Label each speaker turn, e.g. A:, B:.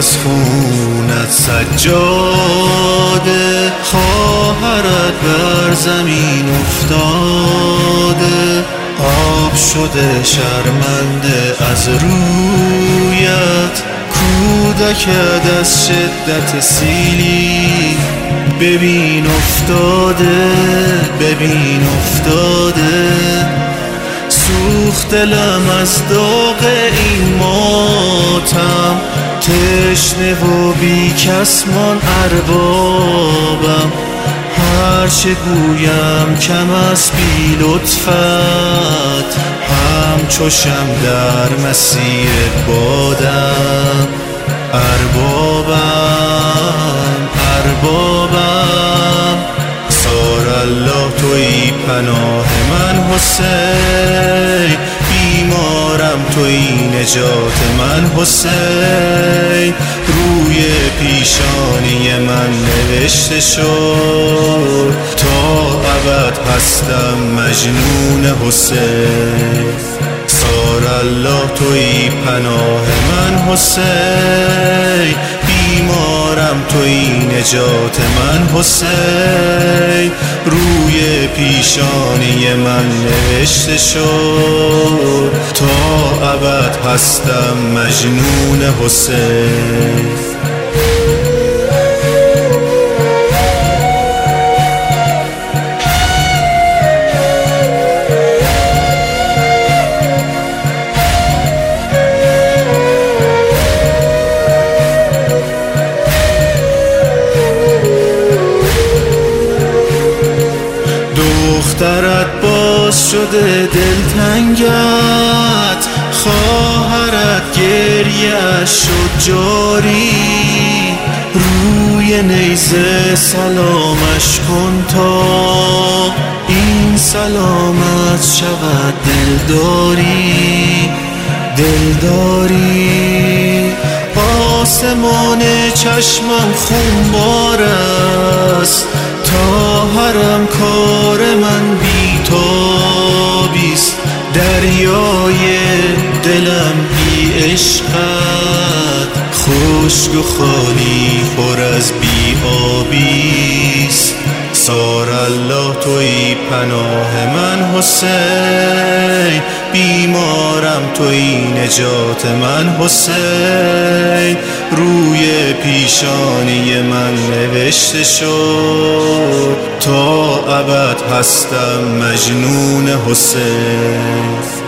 A: از خونت سجاده، خواهرت بر زمین افتاده، آب شده شرمنده از رویت، کودکت از شدت سیلی ببین افتاده، ببین افتاده. سوخت دلم از داغ این ماتم، تشنه و بی کس مان اربابم، هرچه گویم کم از بی لطفت، همچو شمع در مسیر بادم. اربابم اربابم، سار الله تویی پناه من حسین، بیمارم تویی نجات من حسین. روی پیشانی من نوشته شد، تا ابد هستم مجنون حسین. سار الله تویی پناه من حسین، بیمارم تویی نجات من حسین. روی پیشانی من نوشته شد، تا ابد هستم مجنون حسین. دخترت باز شده دلتنگت، خواهرت گریه اش شد جاری، روی نیزه سلامش کن تا این سلامت شود دلداری، دلداری. آسمان چشمم خونبار است، تا حرم کار من بی تابیست، دریای دلم بی عشقت، خشک و خالی پر از بی آبیست. سار الله تویی پناه من حسین، بیمارم تویی نجات من حسین. روی پیشانی من نوشته شد، تا ابد هستم مجنون حسین.